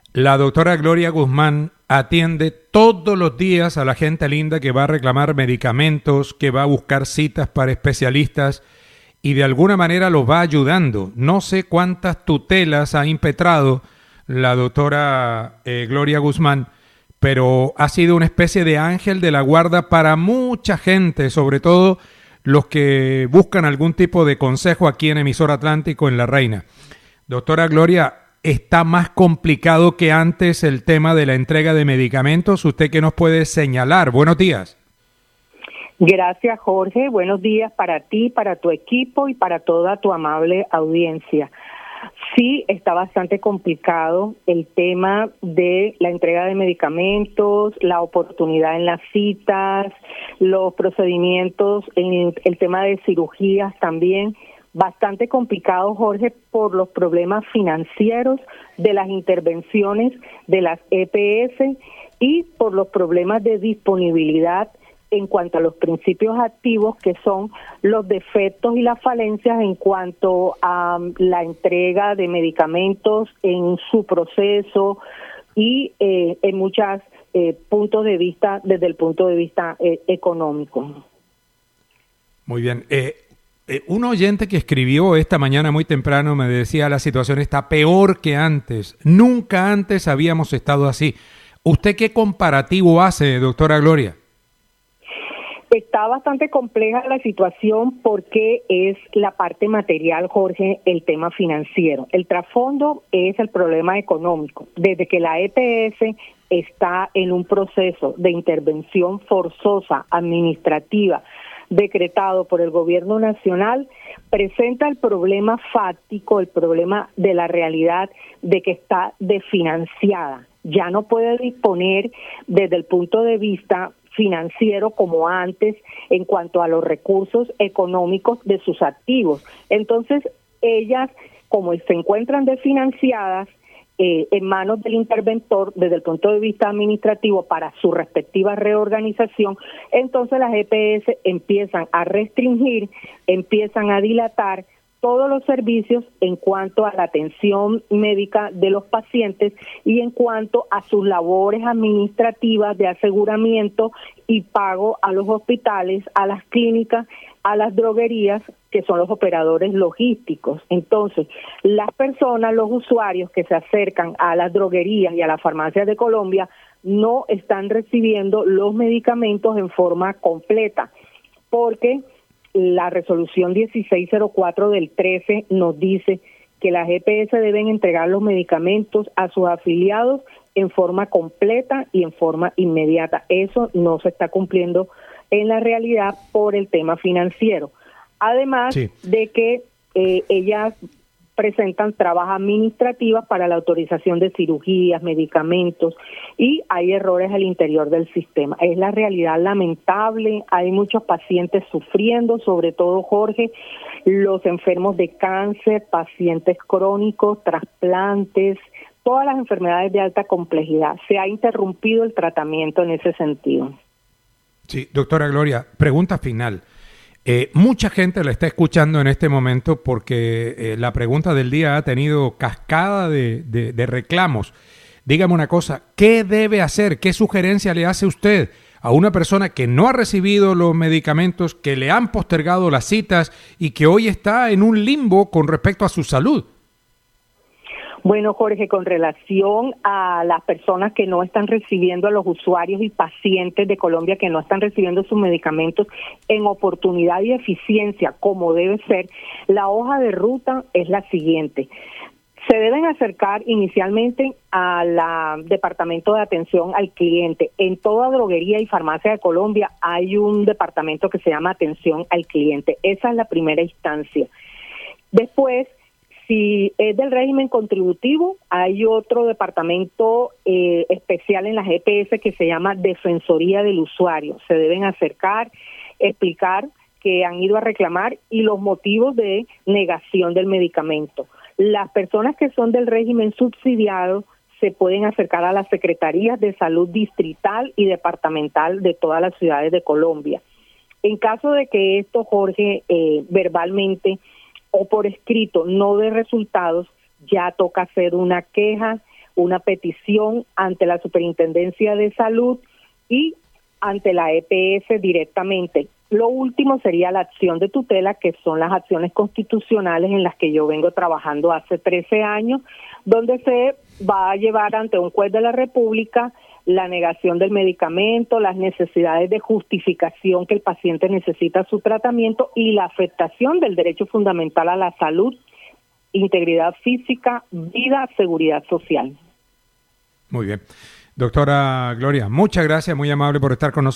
La doctora Gloria Guzmán atiende todos los días a la gente linda que va a reclamar medicamentos, que va a buscar citas para especialistas y de alguna manera los va ayudando. No sé cuántas tutelas ha impetrado la doctora Gloria Guzmán, pero ha sido una especie de ángel de la guarda para mucha gente, sobre todo los que buscan algún tipo de consejo aquí en Emisor Atlántico en La Reina. Doctora Gloria, ¿está más complicado que antes el tema de la entrega de medicamentos? ¿Usted qué nos puede señalar? Buenos días. Gracias, Jorge. Buenos días para ti, para tu equipo y para toda tu amable audiencia. Sí, está bastante complicado el tema de la entrega de medicamentos, la oportunidad en las citas, los procedimientos, en el tema de cirugías también. Bastante complicado, Jorge, por los problemas financieros de las intervenciones de las EPS y por los problemas de disponibilidad en cuanto a los principios activos, que son los defectos y las falencias en cuanto a la entrega de medicamentos en su proceso y en muchos puntos de vista, desde el punto de vista económico. Muy bien. Un oyente que escribió esta mañana muy temprano me decía: la situación está peor que antes. Nunca antes habíamos estado así. ¿Usted qué comparativo hace, doctora Gloria? Está bastante compleja la situación porque es la parte material, Jorge, el tema financiero. El trasfondo es el problema económico. Desde que la EPS está en un proceso de intervención forzosa administrativa decretado por el gobierno nacional, presenta el problema fáctico, el problema de la realidad de que está desfinanciada. Ya no puede disponer desde el punto de vista financiero como antes en cuanto a los recursos económicos de sus activos. Entonces, ellas, como se encuentran desfinanciadas, en manos del interventor desde el punto de vista administrativo para su respectiva reorganización, entonces las EPS empiezan a restringir, empiezan a dilatar todos los servicios en cuanto a la atención médica de los pacientes y en cuanto a sus labores administrativas de aseguramiento y pago a los hospitales, a las clínicas, a las droguerías, que son los operadores logísticos. Entonces, las personas, los usuarios que se acercan a las droguerías y a las farmacias de Colombia no están recibiendo los medicamentos en forma completa, porque la resolución 1604 del 13 nos dice que las EPS deben entregar los medicamentos a sus afiliados en forma completa y en forma inmediata. Eso no se está cumpliendo en la realidad por el tema financiero. Además de que ellas presentan trabas administrativas para la autorización de cirugías, medicamentos, y hay errores al interior del sistema. Es la realidad lamentable, hay muchos pacientes sufriendo, sobre todo, Jorge, los enfermos de cáncer, pacientes crónicos, trasplantes, todas las enfermedades de alta complejidad. Se ha interrumpido el tratamiento en ese sentido. Sí, doctora Gloria, pregunta final. Mucha gente la está escuchando en este momento porque la pregunta del día ha tenido cascada de reclamos. Dígame una cosa, ¿qué debe hacer? ¿Qué sugerencia le hace usted a una persona que no ha recibido los medicamentos, que le han postergado las citas y que hoy está en un limbo con respecto a su salud? Bueno, Jorge, con relación a las personas que no están recibiendo, a los usuarios y pacientes de Colombia que no están recibiendo sus medicamentos en oportunidad y eficiencia como debe ser, la hoja de ruta es la siguiente. Se deben acercar inicialmente al Departamento de Atención al Cliente. En toda droguería y farmacia de Colombia hay un departamento que se llama Atención al Cliente. Esa es la primera instancia. Después, si es del régimen contributivo, hay otro departamento especial en las EPS que se llama Defensoría del Usuario. Se deben acercar, explicar que han ido a reclamar y los motivos de negación del medicamento. Las personas que son del régimen subsidiado se pueden acercar a las secretarías de salud distrital y departamental de todas las ciudades de Colombia. En caso de que esto, Jorge, verbalmente o por escrito no dé resultados, ya toca hacer una queja una petición ante la Superintendencia de Salud y ante la EPS directamente. Lo último sería la acción de tutela, que son las acciones constitucionales en las que yo vengo trabajando hace 13 años, donde se va a llevar ante un juez de la República la negación del medicamento, las necesidades de justificación que el paciente necesita su tratamiento y la afectación del derecho fundamental a la salud, integridad física, vida, seguridad social. Muy bien. Doctora Gloria, muchas gracias, muy amable por estar con nosotros.